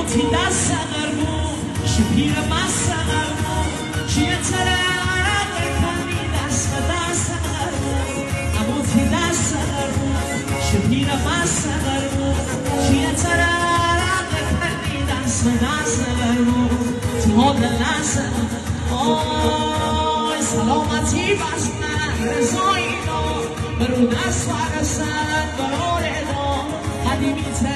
تی دست قرمو شپیر مست قرمو چیه ترق کنی دست قرمو اما تی دست قرمو شپیر مست قرمو چیه ترق کنی دست قرمو تو ها دلست آی سلامتی بس من رضایی دا برو دست فرسن برای دا قدیمی